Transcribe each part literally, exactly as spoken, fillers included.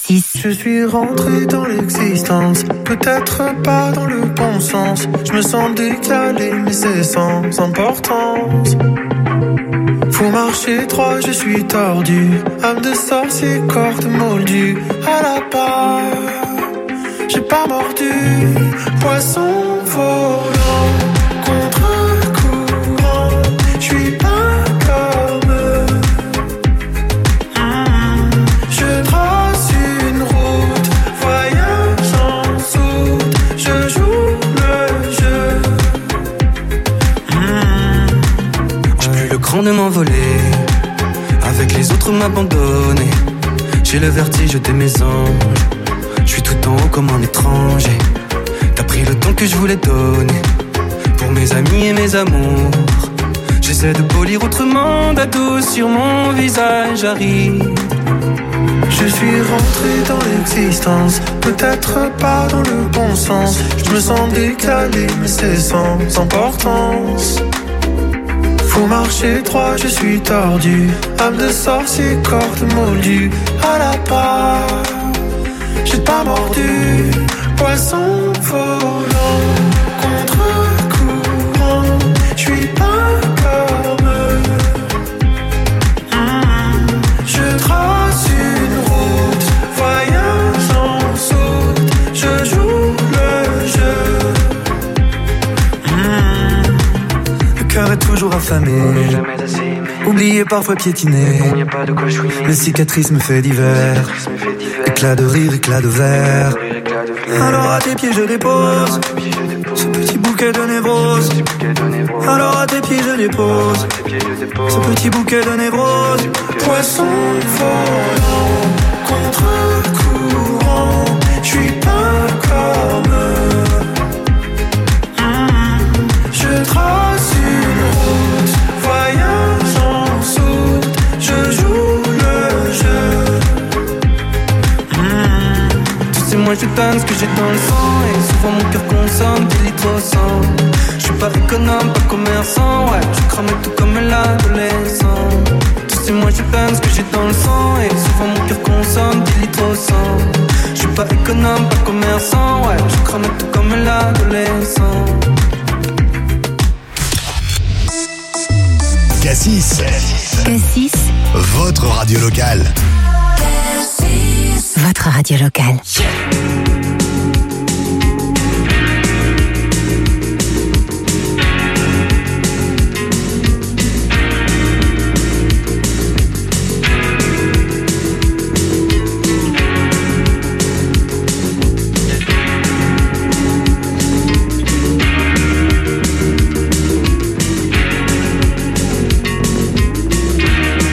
Cassis. Je suis rentré dans l'existence, peut-être pas dans le bon sens. Je me sens décalé, mais c'est sans importance. Faut marcher droit, je suis tordu. Âme de sorcier, corde moldue. À la barre, j'ai pas mordu. Poisson volant, contre-courant. Je suis pas comme eux. Mmh. Je trace une route, voyage en soute. Je joue le jeu. Mmh. J'ai plus le cran de m'envoler. Avec les autres m'abandonner. J'ai le vertige de mes anges. Je suis tout en haut comme un étranger. T'as pris le temps que je voulais donner pour mes amis et mes amours. J'essaie de polir autrement, d'adoucir sur mon visage arrive. Je suis rentré dans l'existence, peut-être pas dans le bon sens. Je me sens décalé, mais c'est sans importance. Faut marcher droit, je suis tordu. Âme de sorcier, corde moldue. À la barre, j'ai pas mordu. Poisson volant, contre-courant. Je suis pas comme eux. Mmh. Je trace une route, voyage en soute. Je joue le jeu. Mmh. Le cœur est toujours affamé. Oublié, parfois piétiné. Les cicatrices me fait divers. Éclat de rire, éclat de verre. Alors à tes pieds je dépose ce petit bouquet de névrose. Alors à tes pieds je dépose ce petit bouquet de névrose. Poisson volant, contre-courant. Je suis pas comme eux. Mmh. Je trace une route, voyage en soute. Je joue le jeu. Moi je donne ce que j'ai dans le sang. Et souvent mon cœur consomme des litres au sang. Je suis pas économe, pas commerçant. Ouais, je crame tout comme l'adolescent. Tu sais moi je donne ce que j'ai dans le sang. Et souvent mon cœur consomme des litres au sang. Je suis pas économe, pas commerçant. Ouais, je crame tout comme l'adolescent. Cassis. Cassis. Votre radio locale. Votre radio locale.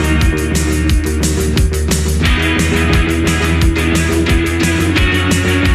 Mmh.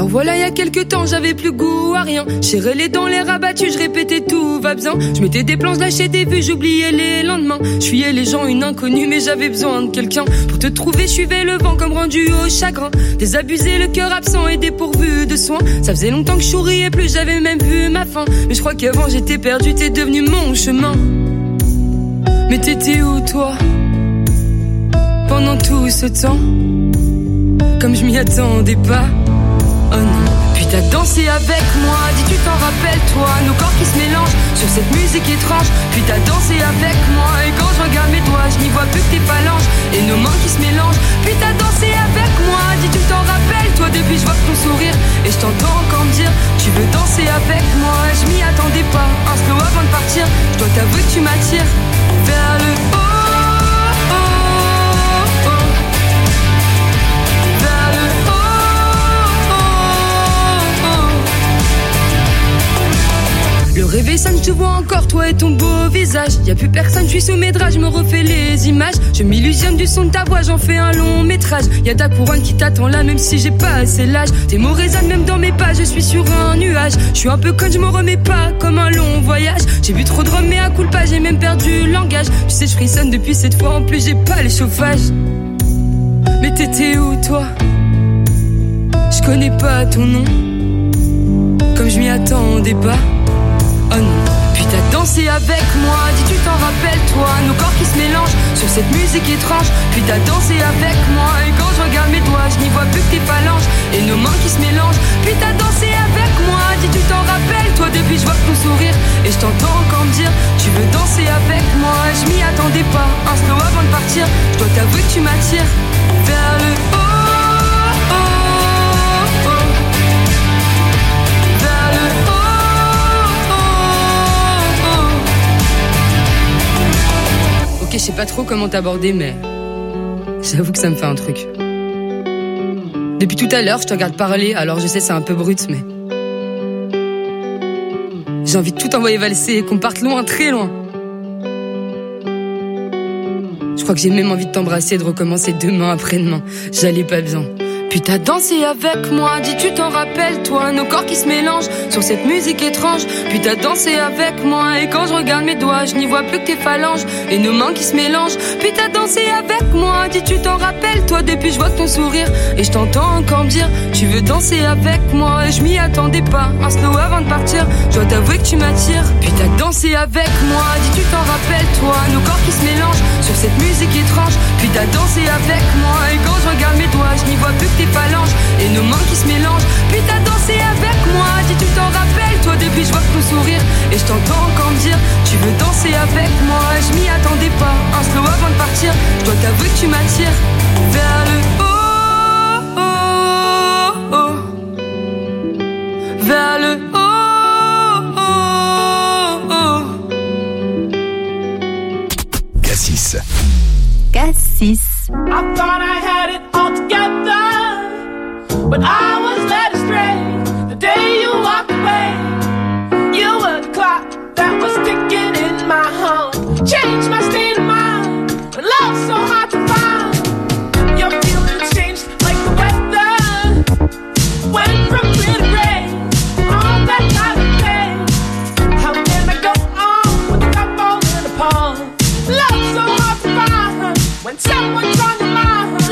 voilà, y a quelques temps, j'avais plus goût à rien. Serrais les dents, les rabattus, je répétais tout va bien. Je mettais des plans, je lâchais des vues, j'oubliais les lendemains. Je fuyais les gens, une inconnue, mais j'avais besoin de quelqu'un. Pour te trouver, je suivais le vent comme rendu au chagrin. Désabusé, le cœur absent et dépourvu de soins. Ça faisait longtemps que je souriais plus, j'avais même vu ma fin. Mais je crois qu'avant j'étais perdu, t'es devenu mon chemin. Mais t'étais où toi pendant tout ce temps? Comme je m'y attendais pas. Oh non. Puis t'as dansé avec moi, dis tu t'en rappelles toi. Nos corps qui se mélangent sur cette musique étrange. Puis t'as dansé avec moi. Et quand je regarde mes doigts, je n'y vois plus que tes phalanges et nos mains qui se mélangent. Puis t'as dansé avec moi, dis tu t'en rappelles toi. Depuis je vois ton sourire et je t'entends encore me dire tu veux danser avec moi. Je m'y attendais pas, un slow avant de partir. Je dois t'avouer que tu m'attires vers le haut. Le réveil sonne, je te vois encore, toi et ton beau visage. Y'a plus personne, je suis sous mes draps, je me refais les images. Je m'illusionne du son de ta voix, j'en fais un long métrage. Y'a ta couronne qui t'attend là, même si j'ai pas assez l'âge. Tes mots résonnent même dans mes pas, je suis sur un nuage. Je suis un peu conne, je me remets pas, comme un long voyage. J'ai bu trop de rhum, mais à coup pas, j'ai même perdu le langage. Tu sais, je frissonne depuis cette fois, en plus j'ai pas les chauffages. Mais t'étais où toi? Je connais pas ton nom, comme je m'y attendais pas. Oh non. Puis t'as dansé avec moi, dis tu t'en rappelles toi. Nos corps qui se mélangent sur cette musique étrange. Puis t'as dansé avec moi. Et quand je regarde mes doigts, je n'y vois plus que tes phalanges et nos mains qui se mélangent. Puis t'as dansé avec moi, dis tu t'en rappelles toi. Depuis je vois ton sourire et je t'entends encore me dire tu veux danser avec moi. Je m'y attendais pas, un slow avant de partir. Je dois t'avouer que tu m'attires vers le haut. Ok, je sais pas trop comment t'aborder, mais j'avoue que ça me fait un truc. Depuis tout à l'heure, je te regarde parler, alors je sais c'est un peu brut, mais j'ai envie de tout envoyer valser et qu'on parte loin, très loin. Je crois que j'ai même envie de t'embrasser et de recommencer demain après-demain. J'allais pas bien. Puis t'as dansé avec moi, dis tu t'en rappelles toi. Nos corps qui se mélangent sur cette musique étrange. Puis t'as dansé avec moi. Et quand je regarde mes doigts, je n'y vois plus que tes phalanges et nos mains qui se mélangent. Puis t'as dansé avec moi, dis tu t'en rappelles toi. Depuis je vois ton sourire et je t'entends encore me dire tu veux danser avec moi. Et je m'y attendais pas, un slow avant de partir. Je dois t'avouer que tu m'attires. Puis t'as dansé avec moi, dis tu t'en rappelles toi. Nos corps qui se mélangent sur cette musique étrange. Puis t'as dansé avec moi. Et quand je regarde mes doigts, je n'y vois plus que tes phalanges et nos mains qui se mélangent. Puis t'as dansé avec moi, dis tu t'en rappelles toi. Depuis je vois ton sourire et je t'entends encore me dire tu veux danser avec moi. Je m'y attendais pas, un slow avant de partir. Je dois t'avouer que tu m'attires vers le haut, oh, oh, vers le haut, oh, oh. Cassis. Cassis. I thought I had it all together, but I was led astray the day you walked away. You were the clock that was ticking in my home. Changed my state of mind, but love's so hard to find. Your feelings changed like the weather. Went from clear to gray, all that kind of pain. How can I go on with the cup falling apart? Love's so hard to find when someone's on your mind.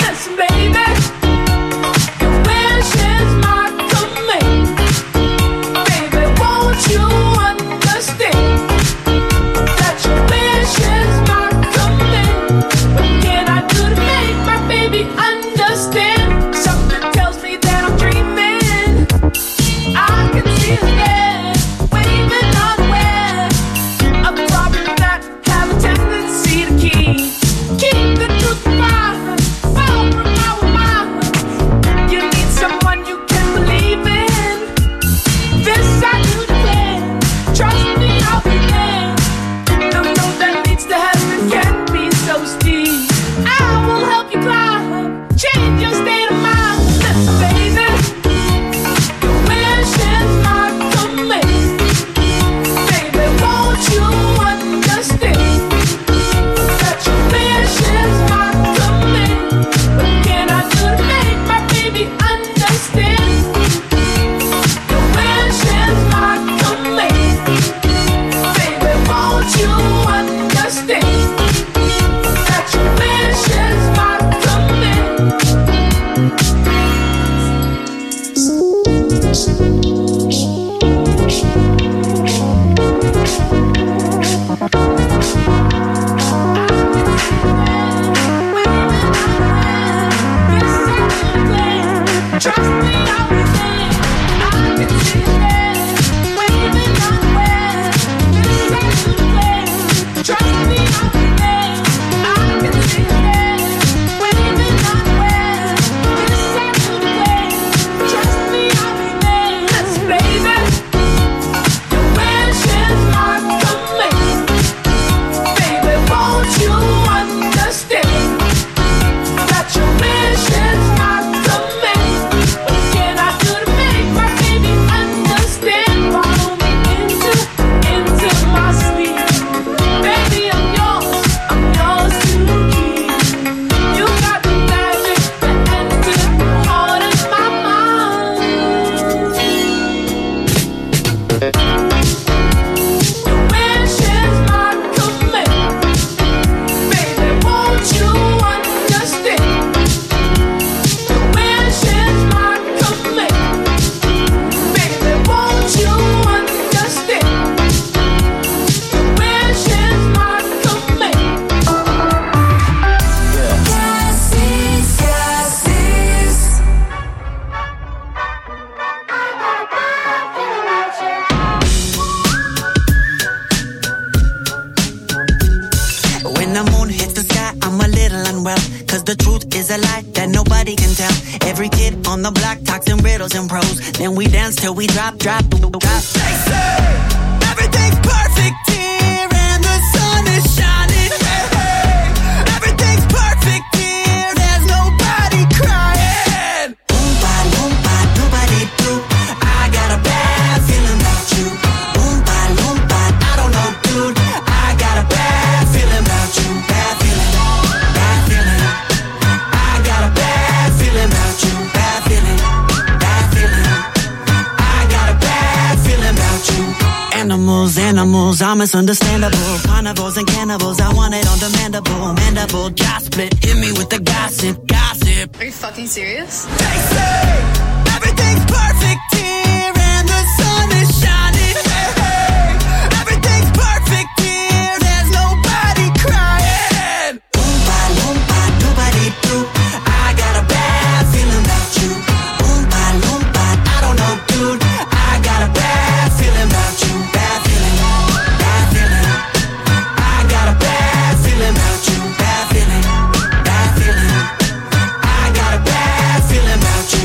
is a lie that nobody can tell. Every kid on the block talks in riddles and prose. Then we dance till we drop, drop, drop. They say everything's perfect here and the sun is shining. Hey, hey. Everything's perfect here, there's nobody crying. Boom, ba, boom, ba, nobody do. I got a bad feeling about you. Boom, ba, boom, ba, I don't know, dude. I got a bad feeling about you. Bad feeling, bad feeling. I got a bad feeling about you. Bad feeling, bad feeling. I got a bad feeling about you. Animals, animals, I'm misunderstandable. Carnivores and cannibals, I want it on demandable. Mandible, jaw split, hit me with the gossip, gossip. Are you fucking serious? They say everything's perfect here and the sun is shining. Hey, hey. Everything's perfect here, there's nobody crying. Boom, ba, boom, ba, nobody do. I got a bad feeling about you. Boom, ba, boom, ba, I don't know, dude. I got a bad feeling about you. Bad feeling, bad feeling. I got a bad feeling about you. Bad feeling, bad feeling. I got a bad feeling about you.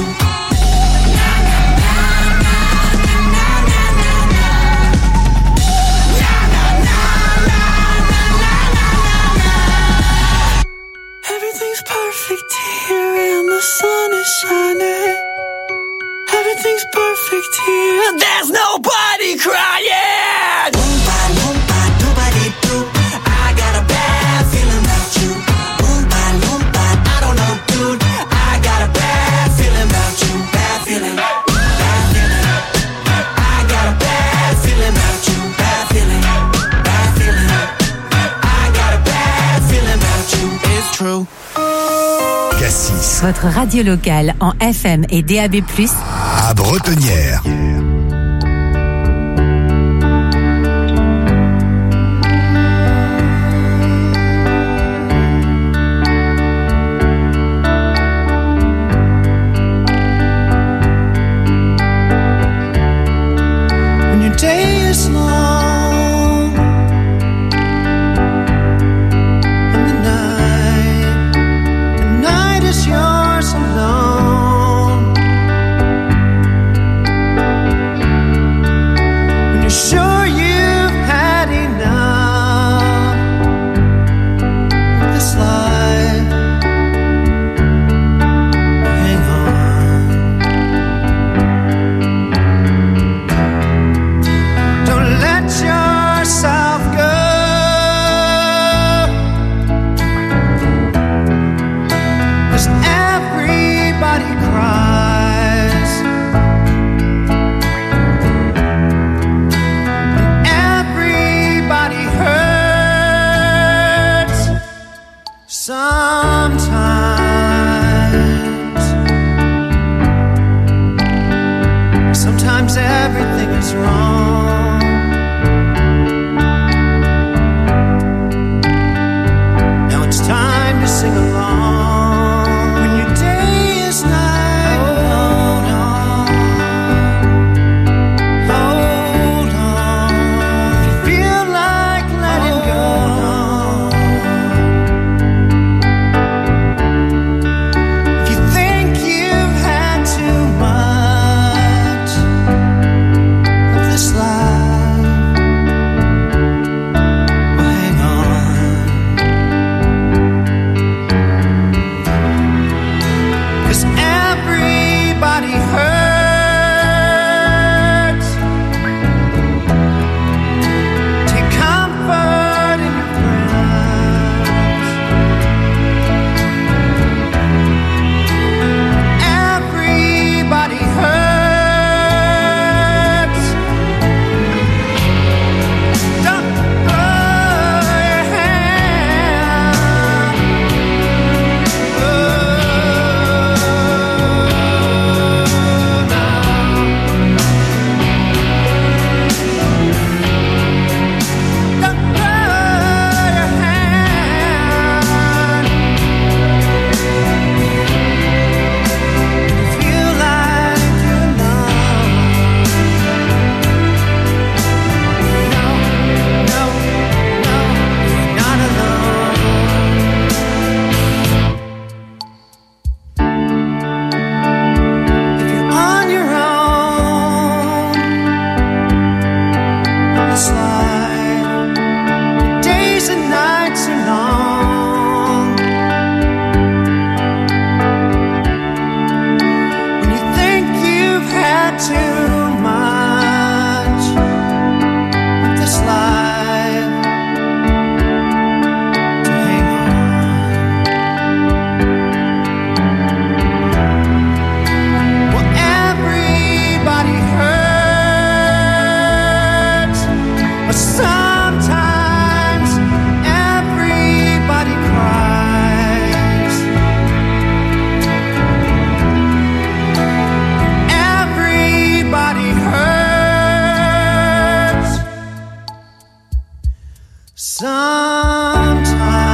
Everything's perfect here and the sun is shining. Everything's perfect here. There's nobody crying. Boom, ba, boom, ba, nobody do. I got a bad feeling about you. Boom, ba, boom, ba, I don't know, dude. I got a bad feeling about you. Bad feeling, bad feeling. I got a bad feeling about you. Bad feeling, bad feeling. I got a bad feeling about you. It's true. Cassis, Votre radio locale en F M et D A B plus, à Bretonnière. When your day is long and the night, the night is yours alone. But sometimes everybody cries. Everybody hurts. Sometimes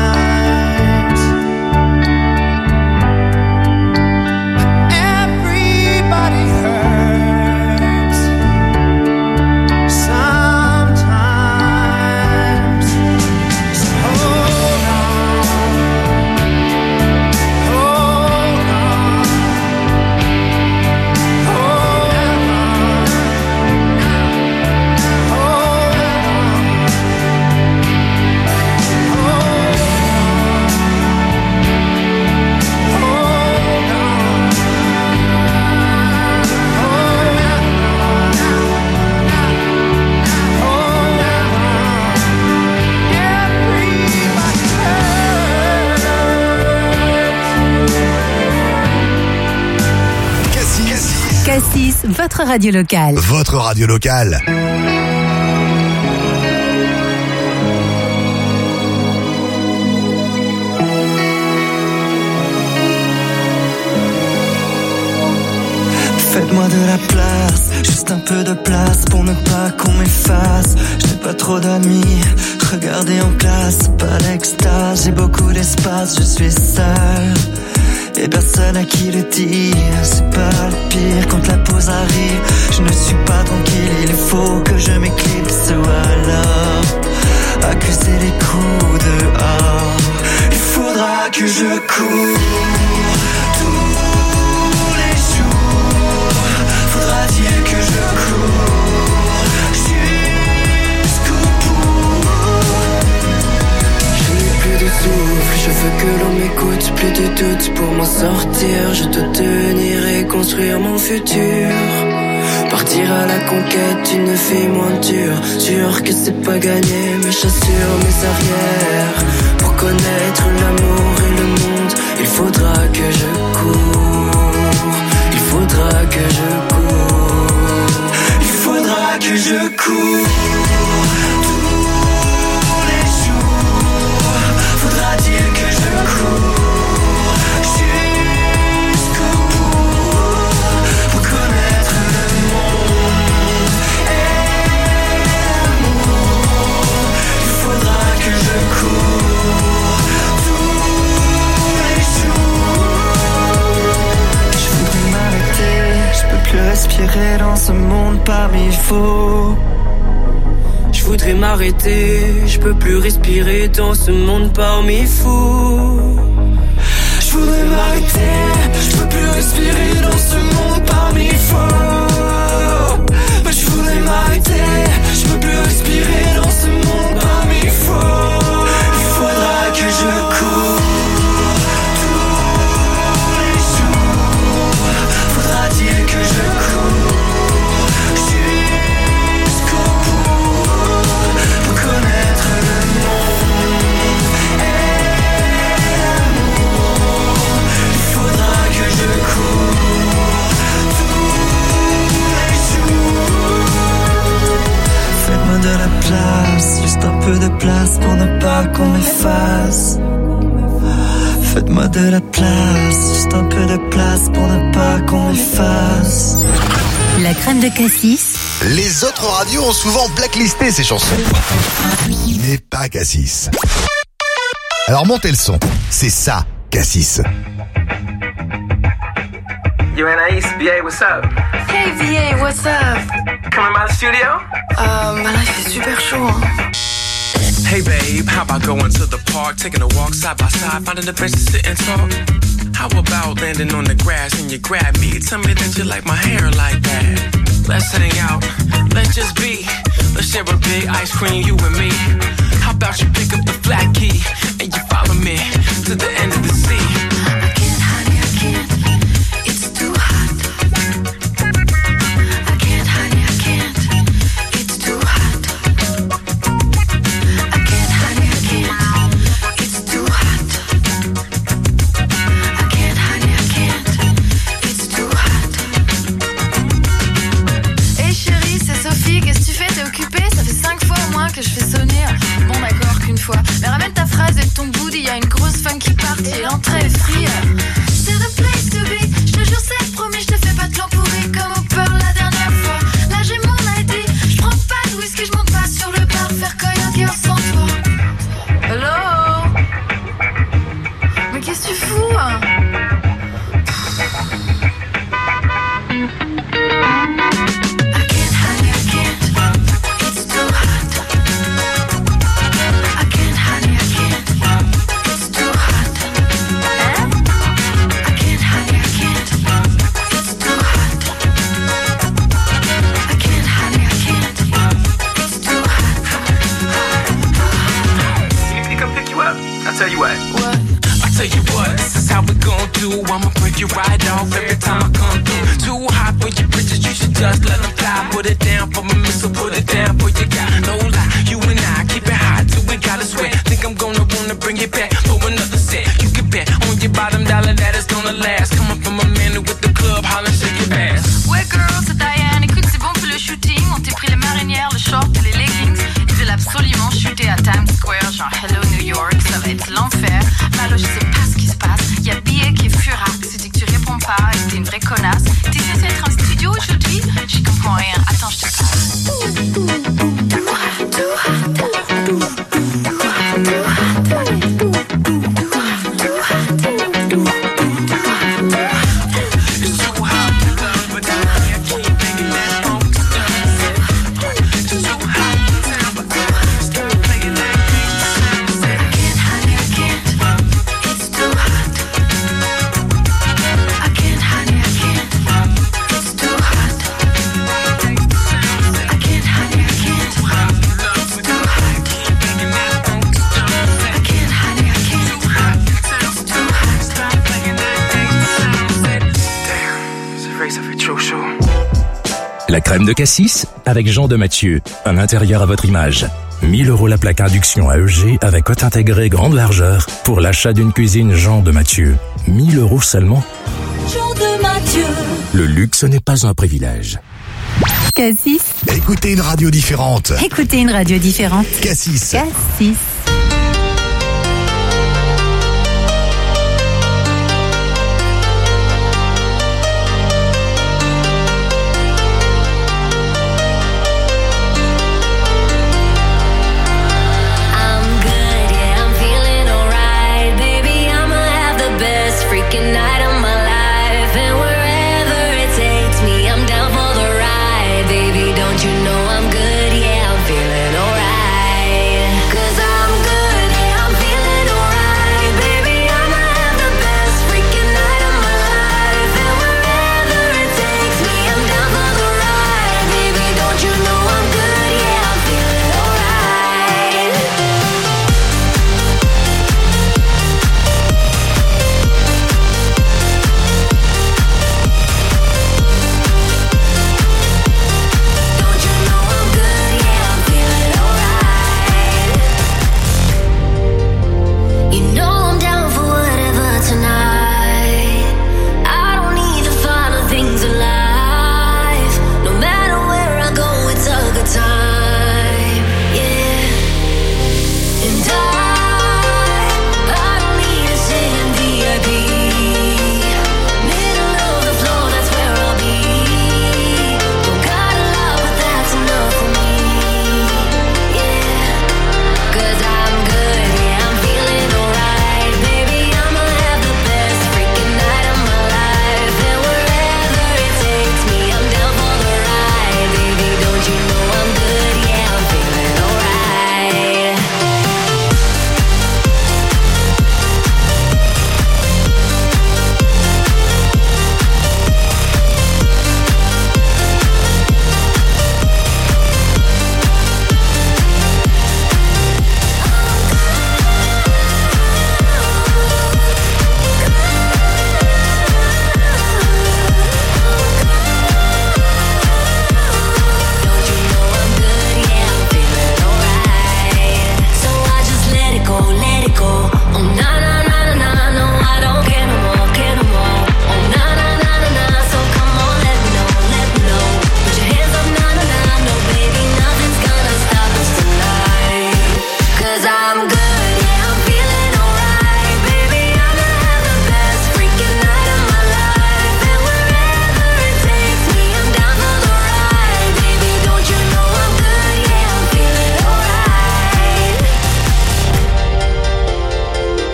everybody hurts. Sometimes. So hold on, hold on, hold on, hold Cassis, votre radio locale. Votre radio locale. Faites-moi de la place, juste un peu de place pour ne pas qu'on m'efface. Je n'ai pas trop d'amis, regardez en classe, pas l'extase. J'ai beaucoup d'espace, je suis seul et personne à qui le dire. C'est pas le pire quand la pause arrive. Je ne suis pas tranquille, il faut que je m'éclipse ou alors accuser les coups dehors. Il faudra que je cours tous les jours. Faudra dire que je cours jusqu'au bout. Je n'ai plus de souffle, je veux que l'on m'écoute. Plus de doute pour m'en sortir. Je dois tenir et construire mon futur. Partir à la conquête d'une vie moins dure. Sûr que c'est pas gagné, mais j'assure mes arrières. Pour connaître l'amour et le monde, il faudra que je cours. Il faudra que je cours. Il faudra que je cours tous les jours. Faudra dire que je cours jusqu'au bout pour connaître le monde et l'amour. Il faudra que je cours tous les jours. Je voudrais m'arrêter, je peux plus respirer dans ce monde parmi faux. Je voudrais m'arrêter, je peux plus respirer dans ce monde parmi fous. Je voudrais m'arrêter, je peux plus respirer dans ce monde parmi faux. Mais je voudrais m'arrêter, je peux plus respirer dans ce monde parmi faux. Il faudra que je cours tous les jours. Faudra dire que je cours jusqu'au bout pour connaître le monde et l'amour. Il faudra que je cours tous les jours. Faites-moi de la place, juste un peu de place pour ne pas qu'on m'efface. Faites-moi de la place, juste un peu de place pour ne pas qu'on m'efface. La crème de Cassis. Les autres radios ont souvent blacklisté ces chansons. Mais pas Cassis. Alors montez le son. C'est ça, Cassis. Yo, Anaïs, V A, what's up? Hey V A, what's up? Coming by the studio? Euh, bah là, il fait super chaud, hein. Hey babe, how about going to the park, taking a walk side by side, finding a place to sit and talk? How about landing on the grass and you grab me, tell me that you like my hair like that? Let's hang out, let's just be, let's share a big ice cream, you and me. How about you pick up the flat key and you follow me to the end of the sea? I can't, honey, I can't, it's too hot. I can't, honey, I can't, it's too hot. I can't, honey, I can't, it's too hot. I can't, honey, I can't, it's too hot. Hey chérie, c'est Sophie, qu'est-ce que tu fais? T'es occupée? Ça fait cinq fois au moins loin que je fais sonner. Bon d'accord qu'une fois, mais ramène ta phrase et de ton bout, il y a une grosse funky party et l'entrée est free. C'est the place to be, je te jure c'est promis, je te fais pas de plan pourri comme au peur la dernière fois. Là j'ai mon I D, je prends pas de whisky, je monte pas sur le bar, faire coyote sans toi. Hello? Mais qu'est-ce que tu fous hein? Tell you what, what? I tell you what, this is how we gon' do. I'ma break you right off every time I come through. Too hot for your bridges, you should just let them fly. Put it down for my missile, put it down for your guy. No lie, you and I keep it hot till we gotta sweat. Think I'm gonna wanna bring it back for another set. You can bet on your bottom dollar that it's gonna last. Coming from a man who with the club, hollering, shake your ass. Ouais girl, c'est Diane, écoute c'est bon pour le shooting. On t'est pris les marinières, le short et les leggings. Ils veulent absolument shooter à Times Square, genre Hello New York, ça va être l'enfer. Malo, je sais pas ce qui se passe. Y'a billet qui est furax. Tu dis que tu réponds pas et t'es une vraie connasse. T'es censé être un studio aujourd'hui? J'y comprends rien. Attends, je te passe. La crème de cassis avec Jean de Mathieu. Un intérieur à votre image. mille euros la plaque induction à E G avec hôte intégré grande largeur pour l'achat d'une cuisine Jean de Mathieu. mille euros seulement. Jean de Mathieu. Le luxe n'est pas un privilège. Cassis. Écoutez une radio différente. Écoutez une radio différente. Cassis. Cassis. Don't you know I'm good? Yeah, I'm feeling alright. 'Cause I'm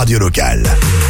radio locale.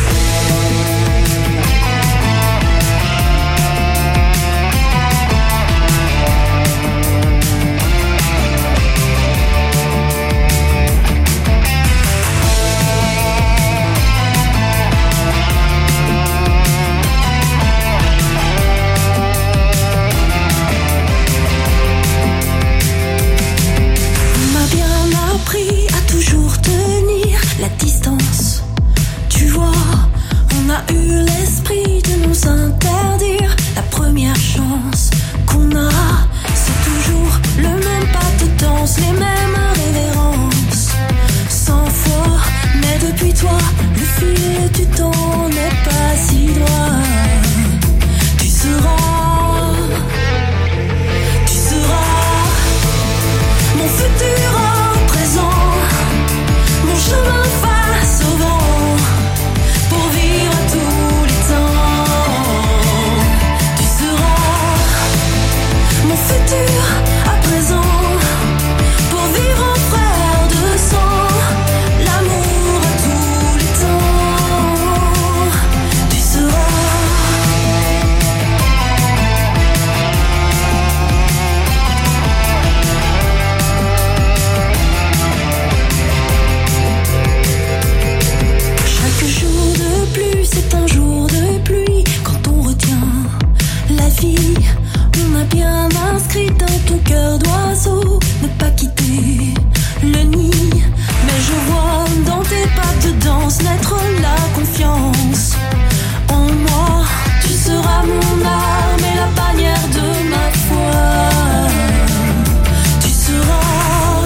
La distance, tu vois, on a eu l'esprit de nous interdire. La première chance qu'on a, c'est toujours le même pas de danse, les mêmes révérences. Cent fois, mais depuis toi, le fil du temps n'est pas si droit. Tu seras, tu seras mon futur en présent. Mon chemin face au vent, pour vivre tous les temps. Tu seras mon futur à présent, pour vivre en frère de sang, l'amour à tous les temps. Tu seras. C'est un jour de pluie quand on retient la vie. On a bien inscrit dans ton cœur d'oiseau ne pas quitter le nid. Mais je vois dans tes pas de danse naître la confiance en moi. Tu seras mon arme et la bannière de ma foi. Tu seras,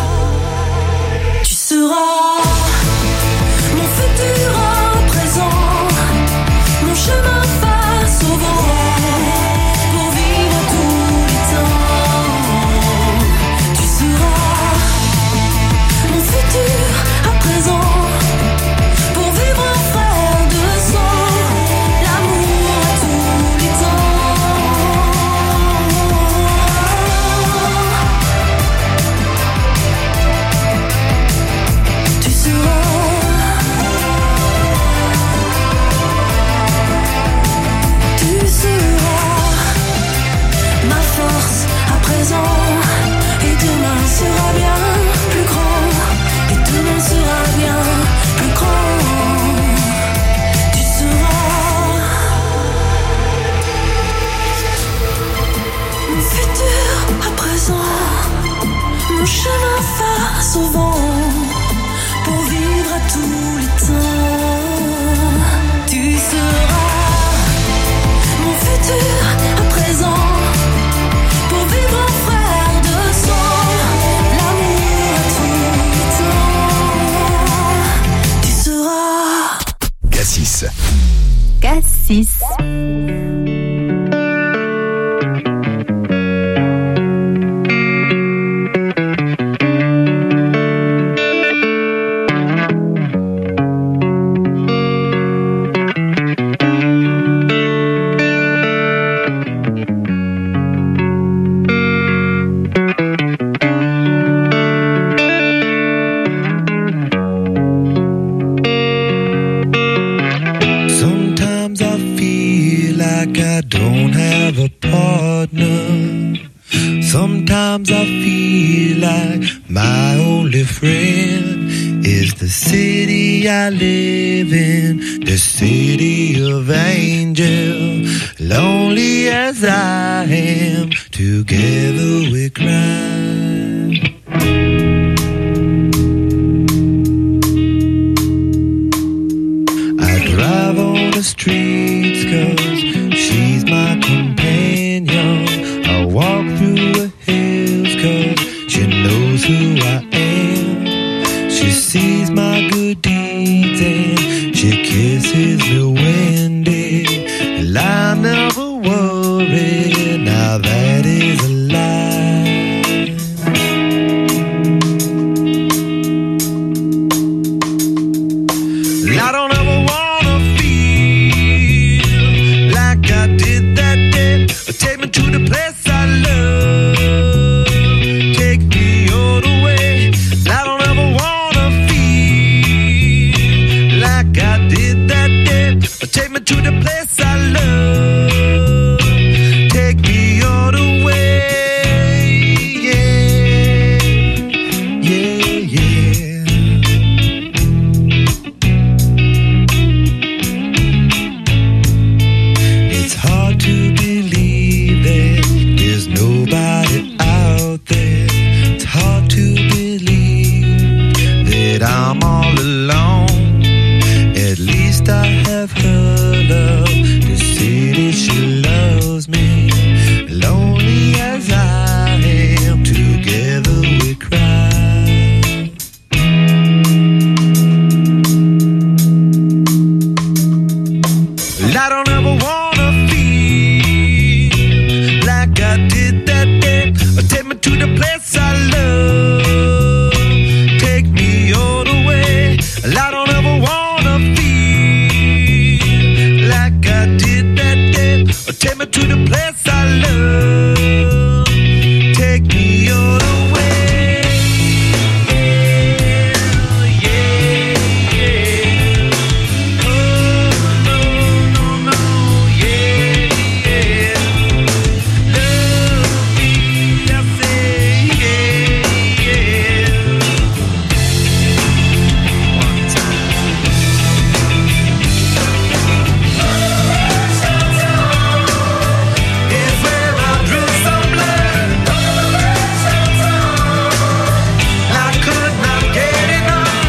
tu seras mon futur à présent. Mon chemin face au vent, pour vivre tous les temps. Tu seras mon futur à présent, pour vivre en frère de sang, l'amour à tous les temps. Tu seras. Ma force à présent, et demain sera bien plus grand, et demain sera bien plus grand. Tu seras mon futur à présent, mon chemin face au vent, pour vivre à tous les temps. Tu seras mon futur à présent, pour vivre en frère de sang, l'amour à tous les temps. Tu seras Cassis. Cassis. Sometimes I feel like my only friend is the city I live in, the city of angels. Lonely as I am, together we cry. I drive on the streets 'cause she's my companion. I walk through the hills 'cause she knows who I am. She sees my good deeds and she kisses me when day. And I never worry, now that is a lie. I don't ever wanna feel the place I love. Take me all the way. Yeah, yeah, yeah. It's hard to believe that there's nobody out there. It's hard to believe that I'm all alone. At least I have her love to say that she loves me. Lonely as I am, together we cry. Well, I don't ever wanna feel like I did that day. Take me to the place I love. Take me all the way. Well, I don't ever wanna feel like I did that day. Take me to the place I love. Take me all the way. Yeah, yeah, yeah. Oh, no, no, no, yeah, yeah. Love me, I say, yeah, yeah. One time. It's where I drew some blood. I could not get enough.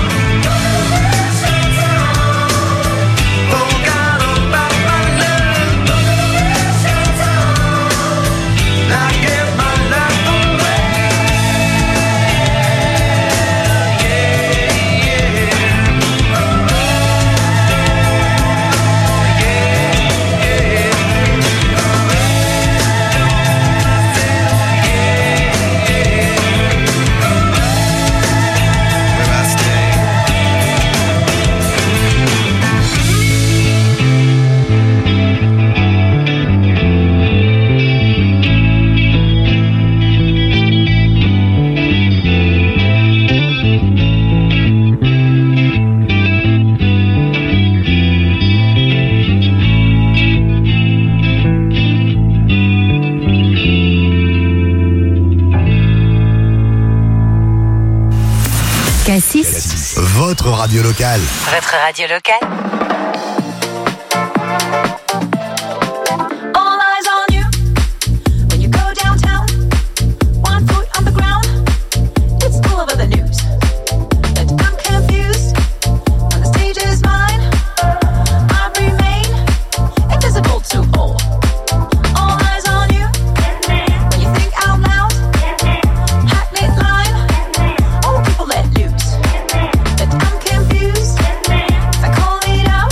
Forgot about my love. I gave my life away. Where I stay. Cassis, Votre radio locale. votre radio locale. All eyes on you when you go downtown. One foot on the ground. It's all over the news. But I'm confused when the stage is mine. I remain invisible to all. All eyes on you when you think out loud. Hackneyed line. All people let loose. But I'm confused. If I call it out.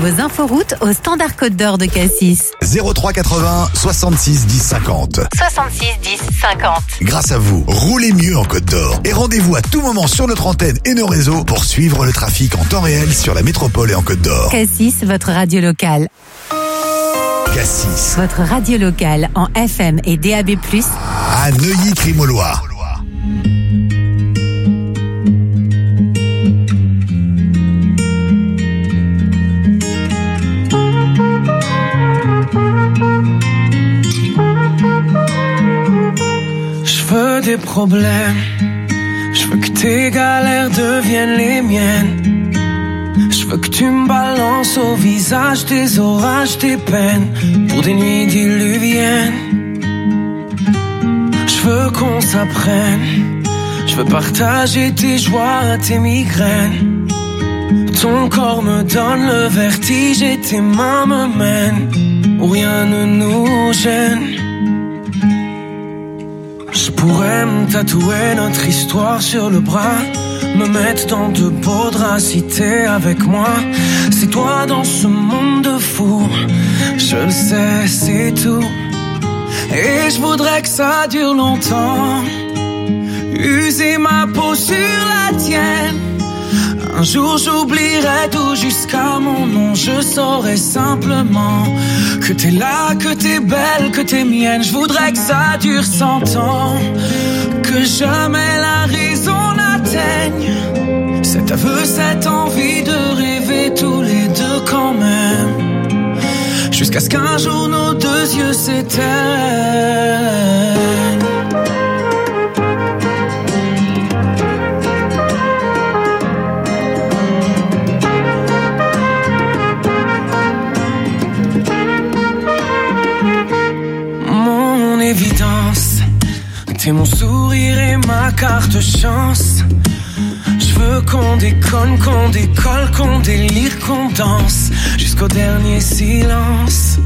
vos inforoutes au standard Côte d'Or de Cassis. zéro trois quatre-vingts soixante-six dix cinquante. soixante-six dix cinquante. Grâce à vous, roulez mieux en Côte d'Or. Et rendez-vous à tout moment sur notre antenne et nos réseaux pour suivre le trafic en temps réel sur la métropole et en Côte d'Or. Cassis, votre radio locale. Cassis, Votre radio locale en F M et D A B plus, à Neuilly-Crimolois. Je veux des problèmes, je veux que tes galères deviennent les miennes. Je veux que tu me balances au visage des orages, des peines, pour des nuits diluviennes. Je veux qu'on s'apprenne, je veux partager tes joies, tes migraines. Ton corps me donne le vertige et tes mains me mènent où rien ne nous gêne. Je pourrais me tatouer notre histoire sur le bras, me mettre dans de beaux draps si t'es avec moi. C'est toi dans ce monde de fou, je le sais, c'est tout. Et je voudrais que ça dure longtemps, user ma peau sur la tienne. Un jour j'oublierai tout jusqu'à mon nom, je saurai simplement que t'es là, que t'es belle, que t'es mienne. Je voudrais que ça dure cent ans, que jamais la raison n'atteigne cet aveu, cette envie de rêver tous les deux quand même, jusqu'à ce qu'un jour nos deux yeux s'éteignent. Mon évidence, t'es mon sourire et ma carte chance. Je veux qu'on déconne, qu'on décolle, qu'on délire, qu'on danse jusqu'au dernier silence.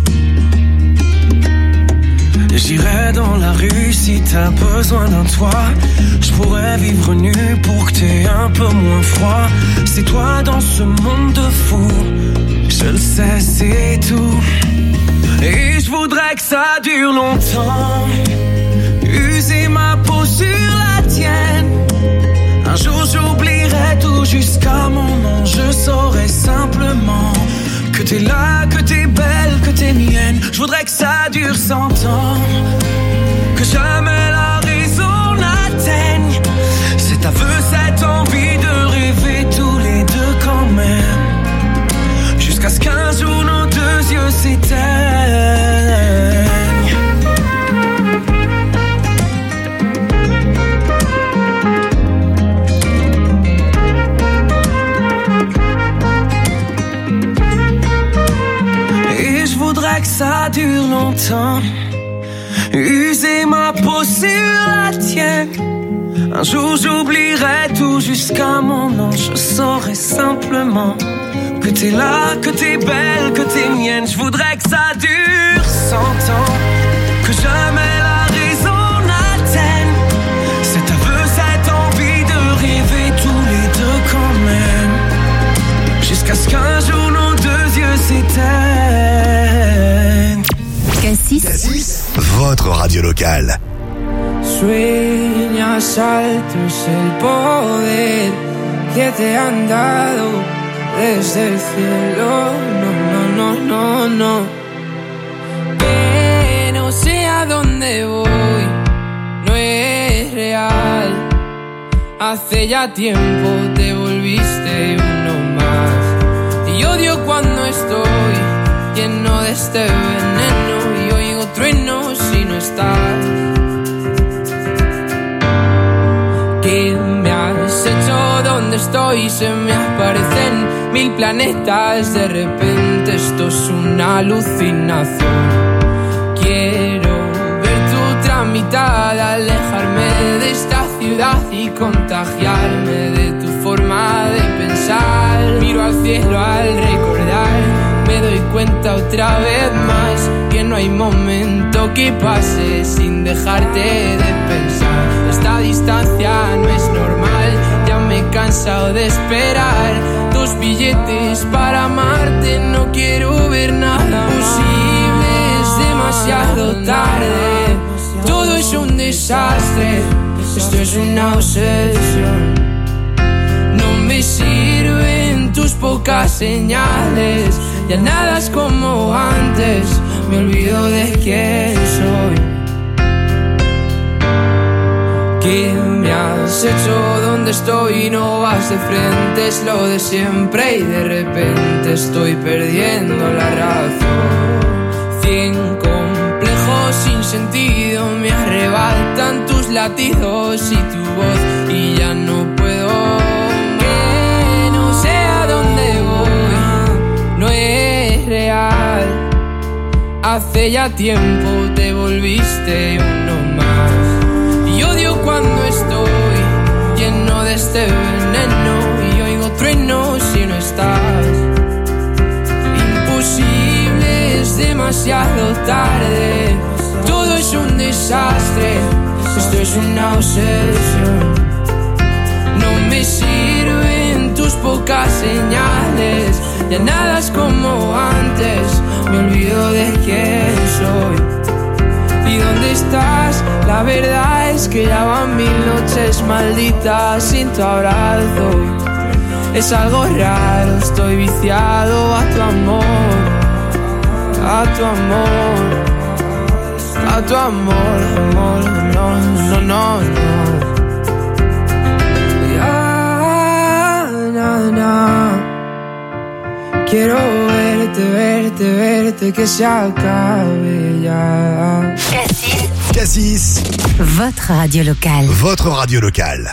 J'irai dans la rue si t'as besoin d'un toit. Je pourrais vivre nu pour que t'aies un peu moins froid. C'est toi dans ce monde de fou, je le sais, c'est tout. Et je voudrais que ça dure longtemps, user ma peau sur la tienne. Un jour j'oublierai tout jusqu'à mon nom, je saurai simplement que t'es là, que t'es belle, que t'es mienne. Je voudrais que ça dure cent ans, que jamais la raison n'atteigne cet aveu, cette envie de rêver tous les deux quand même, jusqu'à ce qu'un jour nos deux yeux s'éteignent. Que ça dure longtemps, user ma peau sur la tienne. Un jour j'oublierai tout jusqu'à mon nom, je saurai simplement que t'es là, que t'es belle, que t'es mienne. Je voudrais que ça dure cent ans, que jamais la raison n'atteigne cet aveu, cette envie de rêver tous les deux quand même, jusqu'à ce qu'un jour nos deux yeux s'éteignent. Cassis, Cassis, votre radio locale. Sueñas alto es el poder que te han dado desde el cielo. No, no, no, no, no. Que no sé a dónde voy, no es real. Hace ya tiempo te volviste uno más. Y odio cuando estoy lleno de este veneno y oigo truenos si no estás. ¿Qué me has hecho? ¿Dónde estoy? Se me aparecen mil planetas. De repente esto es una alucinación. Quiero ver tu tramitada, alejarme de esta ciudad y contagiarme de tu forma de pensar. Miro al cielo al recordar, me doy cuenta otra vez más que no hay momento que pase sin dejarte de pensar. Esta distancia no es normal, ya me he cansado de esperar tus billetes para amarte. No quiero desastre, esto es una obsesión. No me sirven tus pocas señales, ya nada es como antes, me olvido de quién soy. ¿Qué me has hecho? ¿Dónde estoy? No vas de frente, es lo de siempre y de repente estoy perdiendo la razón. Cien complejos sin sentido me arrebatan tus latidos y tu voz y ya no puedo. Que no sé a dónde voy, no es real. Hace ya tiempo te volviste uno más. Y odio cuando estoy lleno de este veneno y oigo truenos si no estás. Imposible, es demasiado tarde, todo es un desastre, esto es una obsesión. No me sirven tus pocas señales, ya nada es como antes, me olvido de quién soy. ¿Y dónde estás? La verdad es que ya van mil noches malditas sin tu abrazo. Es algo raro, estoy viciado a tu amor, a tu amor, a tu amor, amor, no, no, no, no. Ya, na, na. Quiero verte, verte, verte, que se acabe ya. Cassis. Cassis. Votre radio locale. Votre radio locale.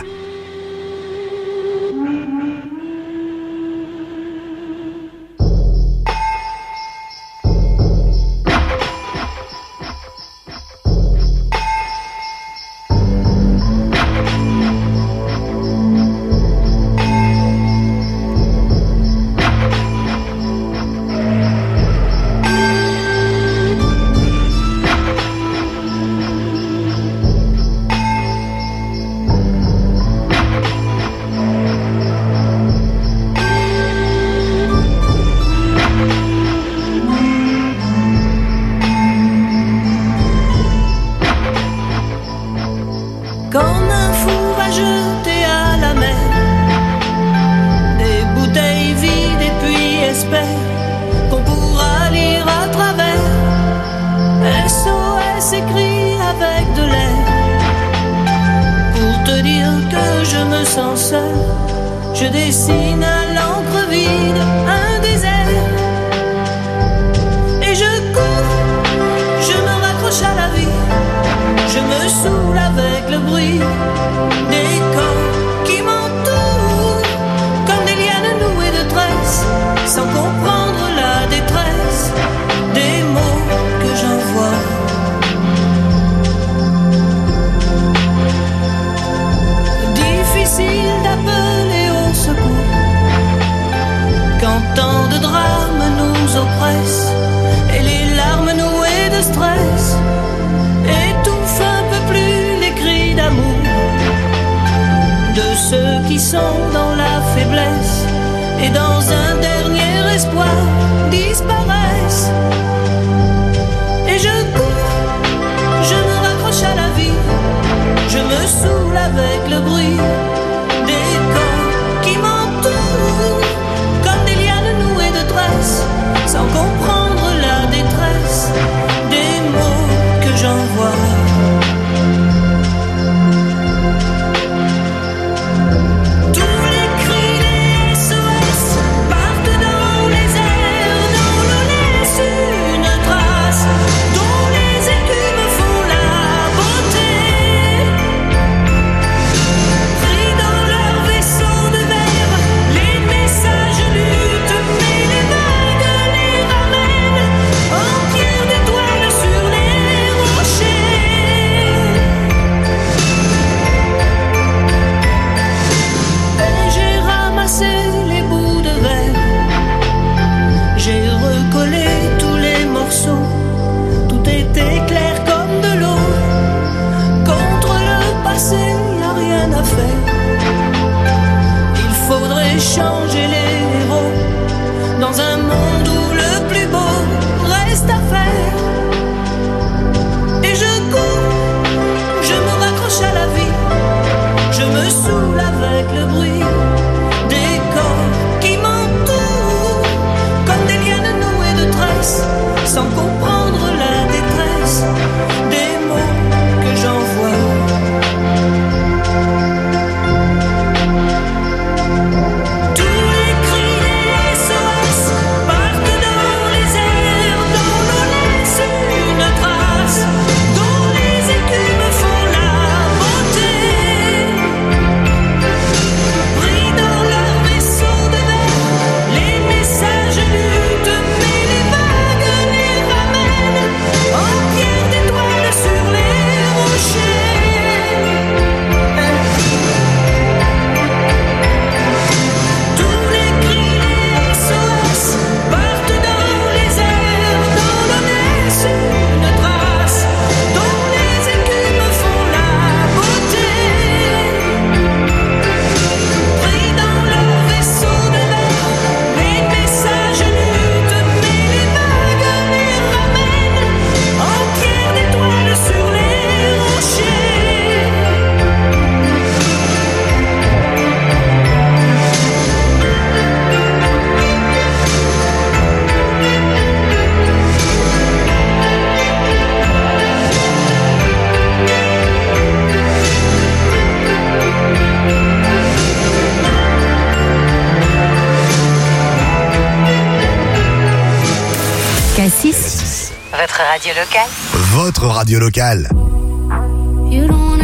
Changer les héros dans un monde où le plus beau reste à faire. Et je cours, je me Votre radio locale. Votre radio locale. You don't